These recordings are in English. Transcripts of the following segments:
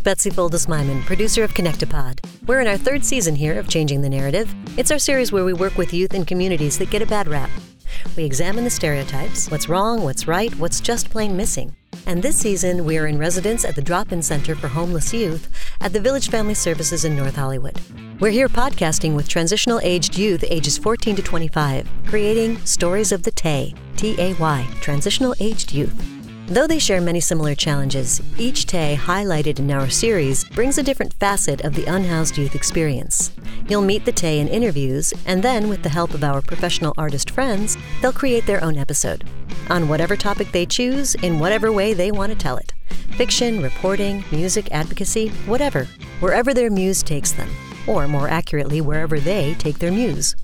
Betsy Foldis-Myman, producer of Connectipod. We're in our third season here of Changing the Narrative. It's our series where we work with youth in communities that get a bad rap. We examine the stereotypes, what's wrong, what's right, what's just plain missing. And this season, we are in residence at the Drop-In Center for Homeless Youth at the Village Family Services in North Hollywood. We're here podcasting with transitional-aged youth ages 14 to 25, creating Stories of the TAY, T-A-Y, transitional-aged youth. Though they share many similar challenges, each TAY highlighted in our series brings a different facet of the unhoused youth experience. You'll meet the TAY in interviews, and then, with the help of our professional artist friends, they'll create their own episode on whatever topic they choose, in whatever way they want to tell it. Fiction, reporting, music, advocacy, whatever, wherever their muse takes them, or more accurately, wherever they take their muse.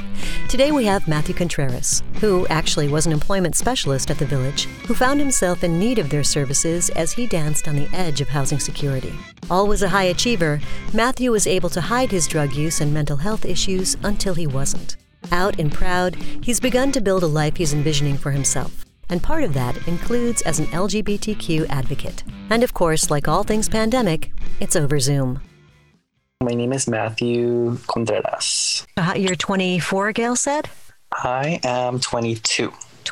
Today we have Matthew Contreras, who actually was an employment specialist at the Village, who found himself in need of their services as he danced on the edge of housing security. Always a high achiever, Matthew was able to hide his drug use and mental health issues until he wasn't. Out and proud, he's begun to build a life he's envisioning for himself. And part of that includes as an LGBTQ advocate. And of course, like all things pandemic, it's over Zoom. My name is Matthew Contreras. You're 24, Gail said? I am 22.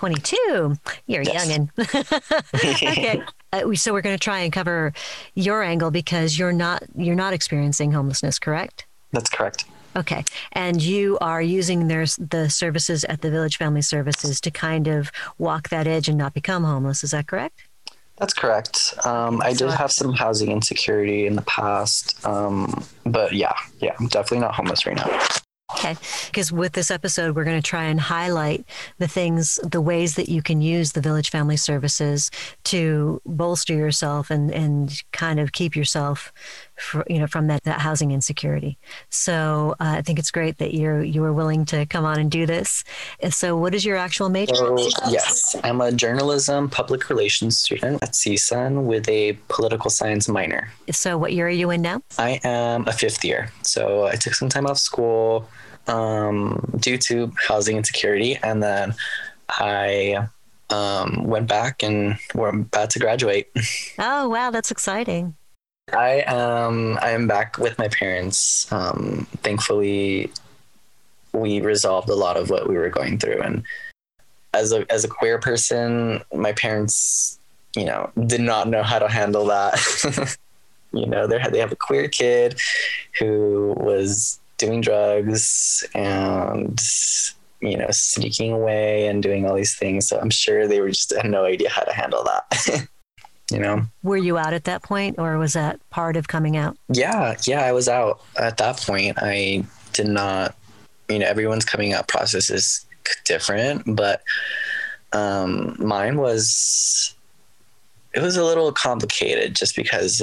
22? You're Yes. youngin'. Okay. So we're going to try and cover your angle because you're not experiencing homelessness, correct? That's correct. Okay. And you are using the services at the Village Family Services to kind of walk that edge and not become homeless. Is that correct? That's correct. I did have some housing insecurity in the past, but yeah, I'm definitely not homeless right now. Okay. Because with this episode, we're going to try and highlight the ways that you can use the Village Family Services to bolster yourself and kind of keep yourself from that housing insecurity. So I think it's great that you were willing to come on and do this. And so what is your actual major? Yes, I'm a journalism public relations student at CSUN with a political science minor. So what year are you in now? I am a fifth year. So I took some time off school due to housing insecurity, and then I went back and we're about to graduate. Oh, wow, that's exciting. I am back with my parents. Thankfully, we resolved a lot of what we were going through, and as a queer person, my parents, did not know how to handle that. They have a queer kid who was doing drugs and sneaking away and doing all these things. So I'm sure they had no idea how to handle that. Were you out at that point, or was that part of coming out? Yeah, I was out at that point. I did not, everyone's coming out process is different, but mine was a little complicated just because,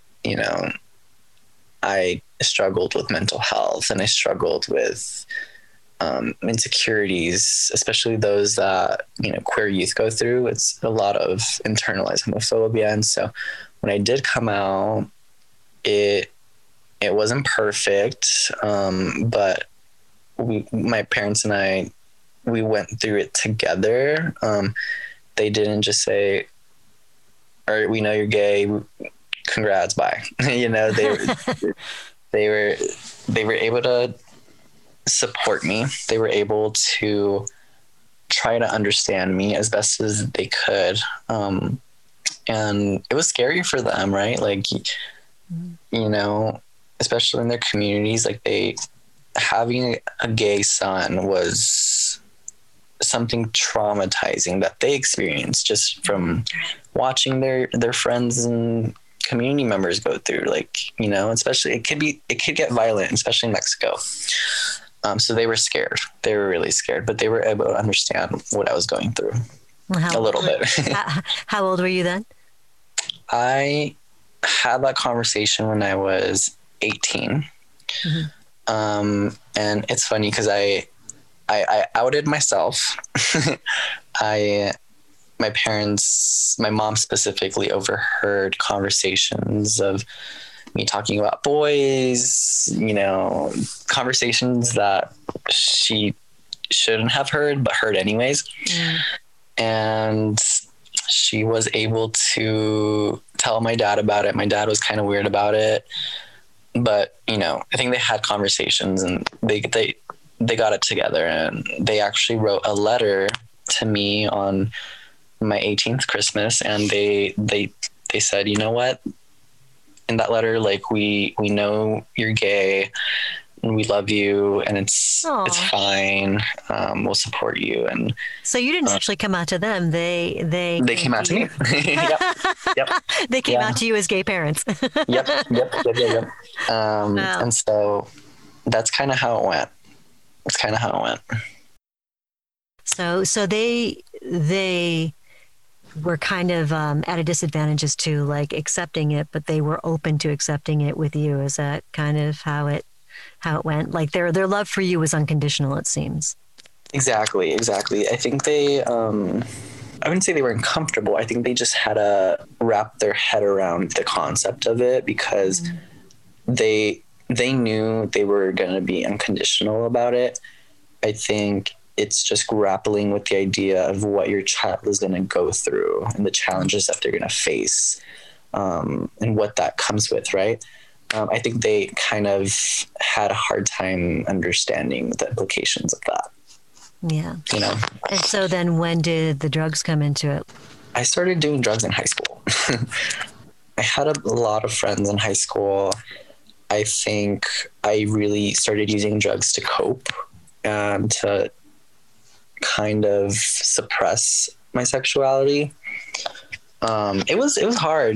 I struggled with mental health and I struggled with insecurities, especially those that, queer youth go through. It's a lot of internalized homophobia. And so when I did come out, it wasn't perfect. But my parents and I, we went through it together. They didn't just say, all right, we know you're gay. Congrats, bye. They were able to support me. They were able to try to understand me as best as they could. And it was scary for them, right? Like, especially in their communities, like having a gay son was something traumatizing that they experienced just from watching their friends and community members go through, especially it could get violent, especially in Mexico. So they were scared. They were really scared, but they were able to understand what I was going through a little bit. How old were you then? I had that conversation when I was 18. Mm-hmm. And it's funny because I outed myself. My parents, my mom specifically, overheard conversations of me talking about boys, conversations that she shouldn't have heard, but heard anyways. Mm. And she was able to tell my dad about it. My dad was kind of weird about it, but I think they had conversations and they got it together, and they actually wrote a letter to me on my 18th Christmas, and they said, you know what, in that letter, like, we know you're gay and we love you, and it's fine. We'll support you. And so you didn't actually come out to them. They came out to me. Yep. They came out to you as gay parents. Yep. Wow. And so that's kind of how it went. So they were kind of at a disadvantage as to like accepting it, but they were open to accepting it with you. Is that kind of how it went? Like their love for you was unconditional, it seems. Exactly. I think they, I wouldn't say they were uncomfortable. I think they just had to wrap their head around the concept of it, because they knew they were going to be unconditional about it. I think it's just grappling with the idea of what your child is going to go through and the challenges that they're going to face, and what that comes with, right? I think they kind of had a hard time understanding the implications of that. Yeah. And so then when did the drugs come into it? I started doing drugs in high school. I had a lot of friends in high school. I think I really started using drugs to cope and to kind of suppress my sexuality. It was hard.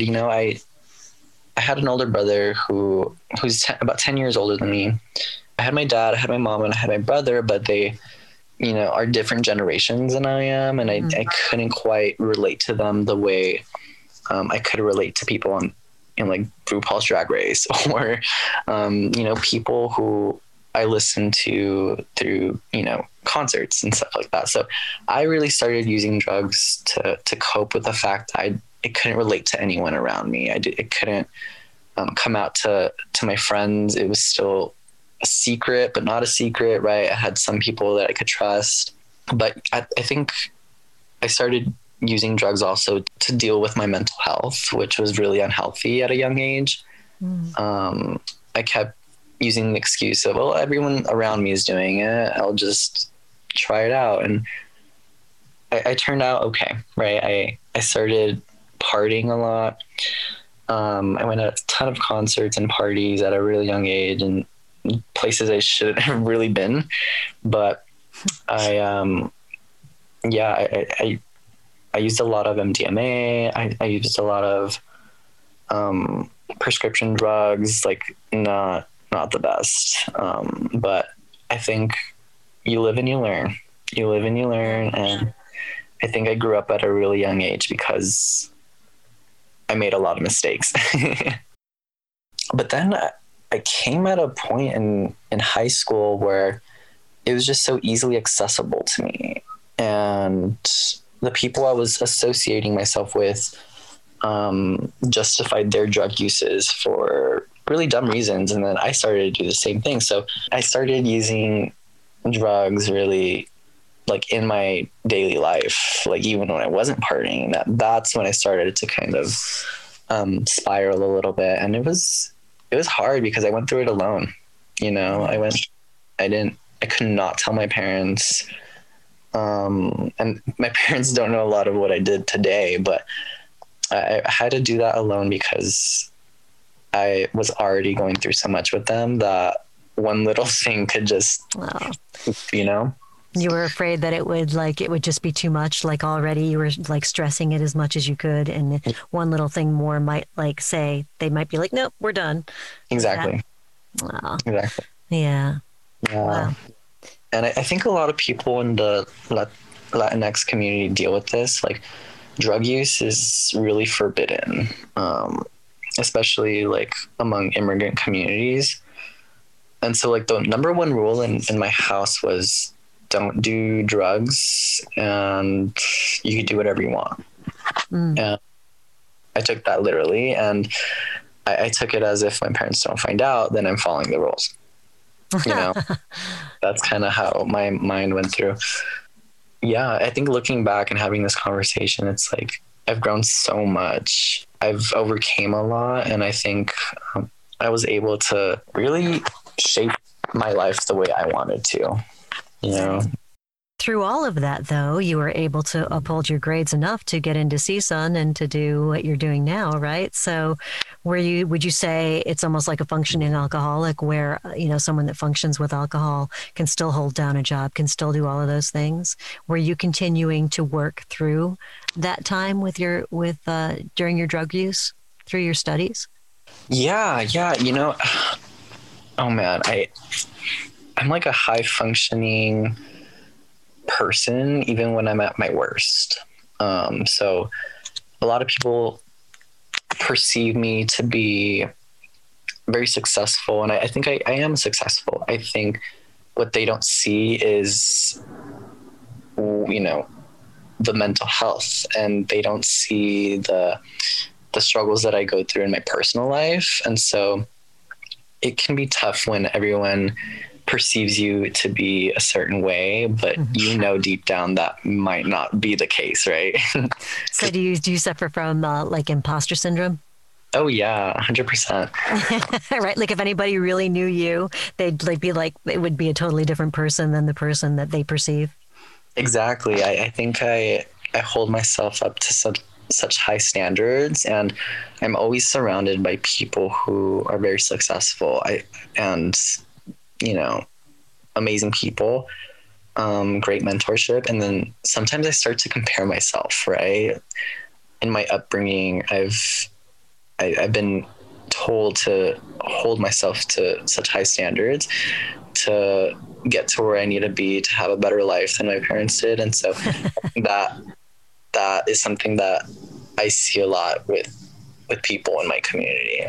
I had an older brother who's about 10 years older than me. I had my dad, I had my mom, and I had my brother, but they, are different generations than I am. And I couldn't quite relate to them the way I could relate to people in like RuPaul's Drag Race or, people who I listened to through, concerts and stuff like that. So I really started using drugs to cope with the fact that I couldn't relate to anyone around me. It couldn't come out to my friends. It was still a secret, but not a secret, right? I had some people that I could trust, but I think I started using drugs also to deal with my mental health, which was really unhealthy at a young age. I kept using the excuse of, well, everyone around me is doing it, I'll just try it out. And I turned out okay, right? I started partying a lot. I went to a ton of concerts and parties at a really young age, and places I shouldn't have really been. But I used a lot of MDMA. I used a lot of prescription drugs, like not the best. But I think you live and you learn. And I think I grew up at a really young age because I made a lot of mistakes. But then I came at a point in high school where it was just so easily accessible to me. And the people I was associating myself with justified their drug uses for really dumb reasons. And then I started to do the same thing. So I started using drugs really like in my daily life, like even when I wasn't partying. That's when I started to kind of spiral a little bit. And it was hard because I went through it alone. I could not tell my parents. And my parents don't know a lot of what I did today, but I had to do that alone because I was already going through so much with them that one little thing could just, You were afraid that it would just be too much. Like already you were like stressing it as much as you could. And one little thing more might they might be like, nope, we're done. Exactly. Wow. Exactly. Yeah. Wow. And I think a lot of people in the Latinx community deal with this. Like drug use is really forbidden, especially like among immigrant communities. And so like the number one rule in my house was don't do drugs and you can do whatever you want. And I took that literally, and I took it as if my parents don't find out, then I'm following the rules. That's kind of how my mind went through. Yeah, I think looking back and having this conversation, it's like I've grown so much. I've overcame a lot, and I think I was able to really shape my life the way I wanted to, you know. Through all of that, though, you were able to uphold your grades enough to get into CSUN and to do what you're doing now, right? So, would you say it's almost like a functioning alcoholic where, someone that functions with alcohol can still hold down a job, can still do all of those things? Were you continuing to work through that time during your drug use through your studies? Yeah. Oh man, I'm like a high functioning person even when I'm at my worst. So a lot of people perceive me to be very successful, and I think I am successful. I think what they don't see is, the mental health, and they don't see the struggles that I go through in my personal life. And so it can be tough when everyone perceives you to be a certain way, but deep down that might not be the case, right? So do you suffer from like imposter syndrome? Oh yeah, 100%. Right, like if anybody really knew you, they'd be like it would be a totally different person than the person that they perceive. Exactly. I think I hold myself up to such high standards, and I'm always surrounded by people who are very successful. Amazing people, great mentorship. And then sometimes I start to compare myself, right? In my upbringing, I've been told to hold myself to such high standards to get to where I need to be to have a better life than my parents did. And so that is something that I see a lot with people in my community.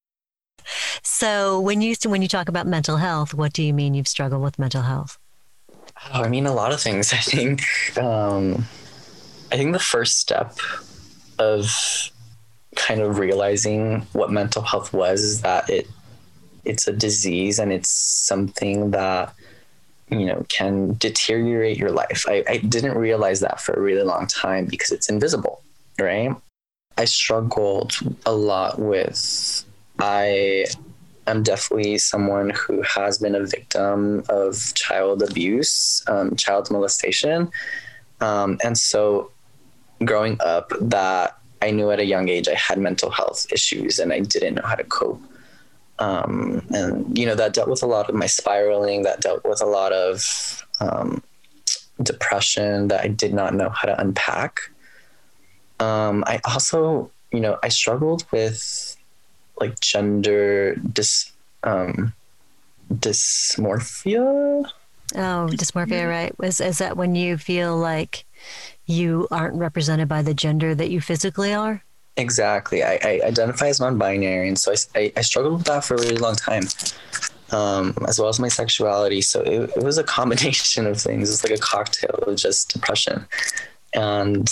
So when you talk about mental health, what do you mean you've struggled with mental health? Oh, I mean, a lot of things. I think the first step of kind of realizing what mental health was is that it's a disease, and it's something that, can deteriorate your life. I didn't realize that for a really long time because it's invisible, right? I struggled a lot with, I am definitely someone who has been a victim of child abuse, child molestation. And so growing up, that I knew at a young age I had mental health issues and I didn't know how to cope. And, that dealt with a lot of my spiraling, that dealt with a lot of depression that I did not know how to unpack. I also, I struggled with like gender dysmorphia. Oh, dysmorphia, right. Is that when you feel like you aren't represented by the gender that you physically are? Exactly. I identify as non-binary, and so I struggled with that for a really long time, as well as my sexuality. So it was a combination of things. It's like a cocktail of just depression. And,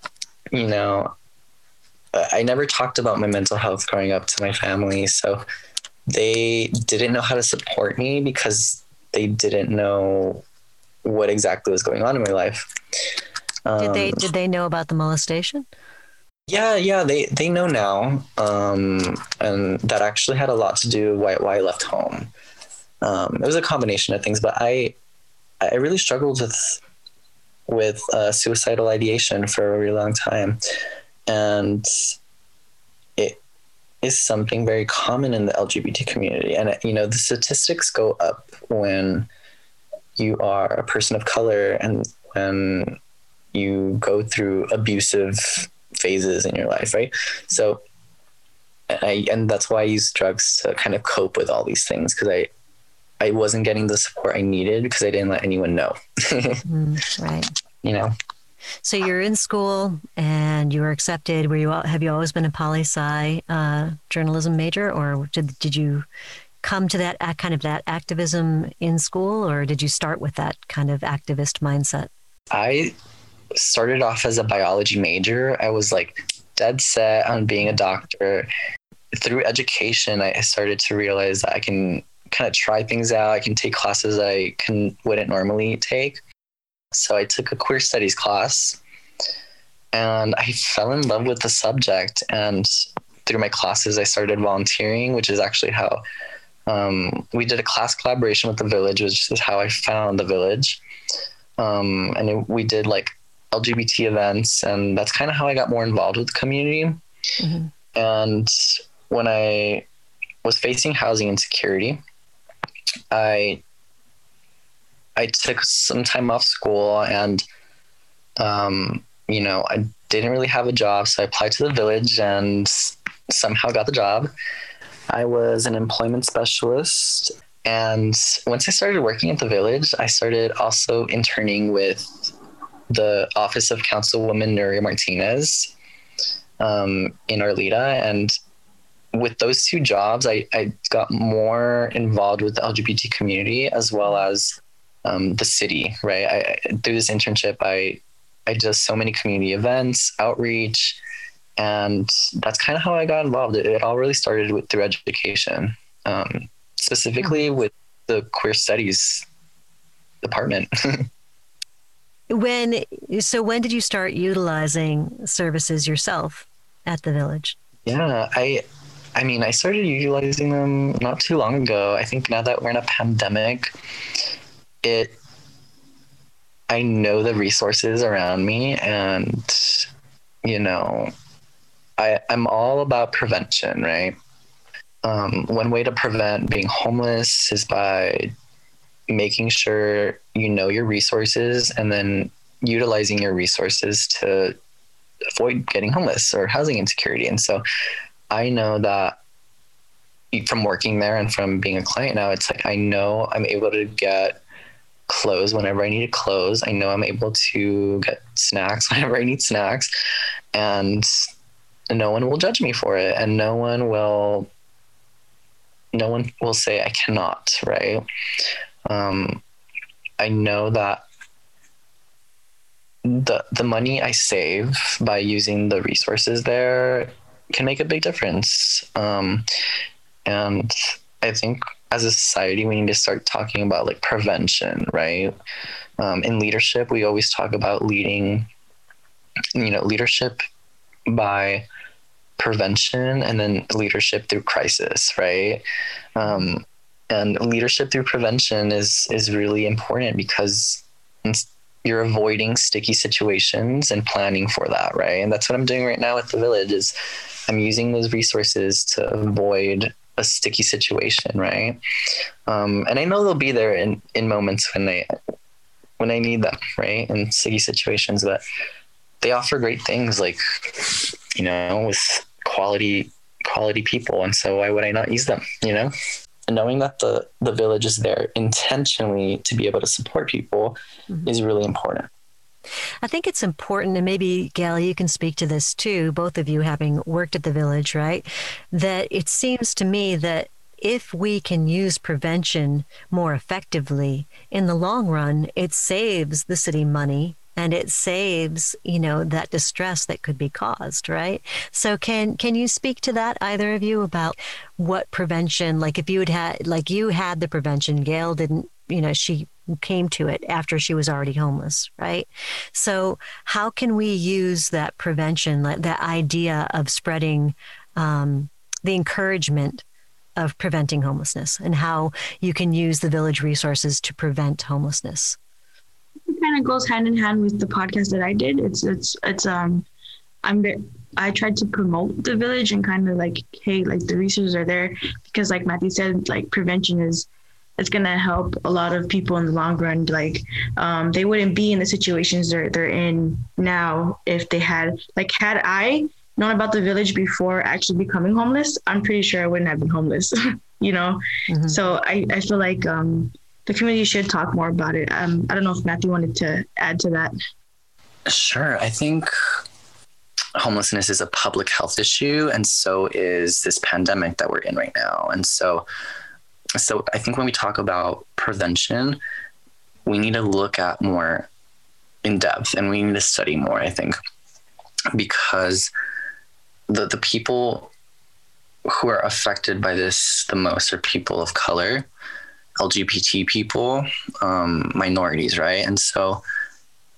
I never talked about my mental health growing up to my family. So they didn't know how to support me because they didn't know what exactly was going on in my life. Did they know about the molestation? Yeah, they know now. And that actually had a lot to do with why I left home. It was a combination of things, but I really struggled with suicidal ideation for a really long time. And it is something very common in the LGBT community. And, the statistics go up when you are a person of color and when you go through abusive phases in your life, right? So, and that's why I use drugs to kind of cope with all these things, because I wasn't getting the support I needed because I didn't let anyone know. Right. So you're in school and you were accepted. Have you always been a poli-sci journalism major, or did you come to that kind of that activism in school, or did you start with that kind of activist mindset? I started off as a biology major. I was like dead set on being a doctor. Through education, I started to realize that I can kind of try things out. I can take classes I wouldn't normally take. So I took a queer studies class, And I fell in love with the subject. And through my classes, I started volunteering, which is actually how we did a class collaboration with the village, which is how I found the village. We did like LGBT events, and that's kind of how I got more involved with the community. Mm-hmm. And when I was facing housing insecurity, I took some time off school, and I didn't really have a job, so I applied to the village and somehow got the job. I was an employment specialist, and once I started working at the village, I started also interning with the Office of Councilwoman Nuria Martinez in Arleta. And with those two jobs, I got more involved with the LGBT community as well as the city, right? Through this internship, I did so many community events, outreach, and that's kind of how I got involved. It all really started through education, specifically with the queer studies department. When did you start utilizing services yourself at the village? Yeah, I started utilizing them not too long ago. I think now that we're in a pandemic, I know the resources around me, and, I'm all about prevention, right? One way to prevent being homeless is by making sure you know your resources and then utilizing your resources to avoid getting homeless or housing insecurity. And so I know that from working there and from being a client now, it's like, I know I'm able to get clothes whenever I need clothes. I know I'm able to get snacks whenever I need snacks, and no one will judge me for it. And no one will say I cannot, right? I know that the money I save by using the resources there can make a big difference. And I think as a society, we need to start talking about like prevention, right? In leadership, we always talk about leadership by prevention and then leadership through crisis, right? And leadership through prevention is really important because you're avoiding sticky situations and planning for that, right? And that's what I'm doing right now at the village, is I'm using those resources to avoid a sticky situation, right? And I know they'll be there in moments when I need them, right? In sticky situations, but they offer great things, like, with quality people. And so why would I not use them, And knowing that the village is there intentionally to be able to support people is really important. I think it's important, and maybe, Gail, you can speak to this too, both of you having worked at the village, right? That it seems to me that if we can use prevention more effectively, in the long run, it saves the city money and it saves, that distress that could be caused, right? So can you speak to that, either of you, about what prevention, like if you had the prevention, Gail didn't, she came to it after she was already homeless, right? So how can we use that prevention, like that idea of spreading the encouragement of preventing homelessness, and how you can use the village resources to prevent homelessness? It kind of goes hand in hand with the podcast that I did. I tried to promote the village and kind of like, hey, like the resources are there because, like Matthew said, like prevention it's going to help a lot of people in the long run. Like they wouldn't be in the situations they're in now if they had I known about the village before actually becoming homeless, I'm pretty sure I wouldn't have been homeless, Mm-hmm. So I feel like the community should talk more about it. I don't know if Matthew wanted to add to that. Sure. I think homelessness is a public health issue, and so is this pandemic that we're in right now. And so I think when we talk about prevention, we need to look at more in depth, and we need to study more, I think, because the people who are affected by this the most are people of color, LGBT people, minorities, right? And so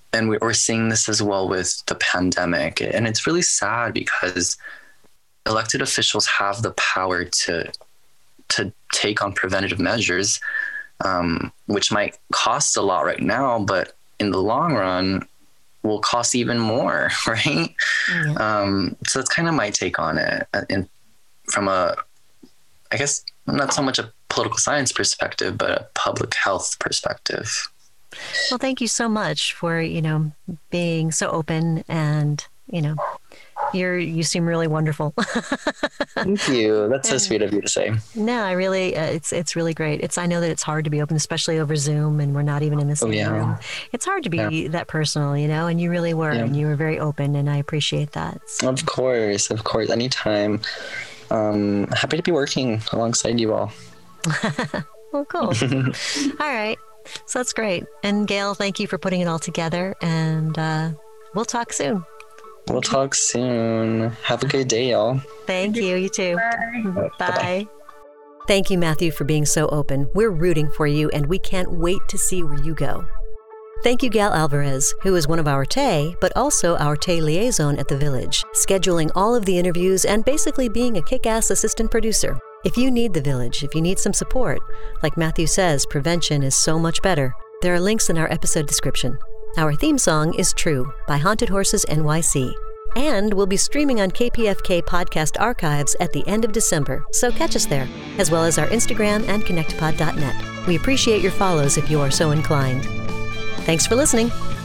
and we're seeing this as well with the pandemic. And it's really sad because elected officials have the power to take on preventative measures, which might cost a lot right now, but in the long run will cost even more, right? Yeah. So that's kind of my take on it. And from I guess not so much a political science perspective, but a public health perspective. Well, thank you so much for, being so open, and, you seem really wonderful. Thank you. That's so sweet of you to say. No, I really, it's really great. I know that it's hard to be open, especially over Zoom, and we're not even in the same room. It's hard to be that personal, and you really were, and you were very open, and I appreciate that. So. Of course. Anytime. Happy to be working alongside you all. Well, cool. All right. So that's great. And Gail, thank you for putting it all together, and we'll talk soon. We'll talk soon. Have a good day, y'all. Thank you. You too. Bye. Bye. Thank you, Matthew, for being so open. We're rooting for you, and we can't wait to see where you go. Thank you, Gal Alvarez, who is one of our TAE, but also our TAE liaison at the Village, scheduling all of the interviews and basically being a kick-ass assistant producer. If you need the Village, if you need some support, like Matthew says, prevention is so much better. There are links in our episode description. Our theme song is True by Haunted Horses NYC. And we'll be streaming on KPFK Podcast Archives at the end of December, so catch us there, as well as our Instagram and connectpod.net. We appreciate your follows if you are so inclined. Thanks for listening.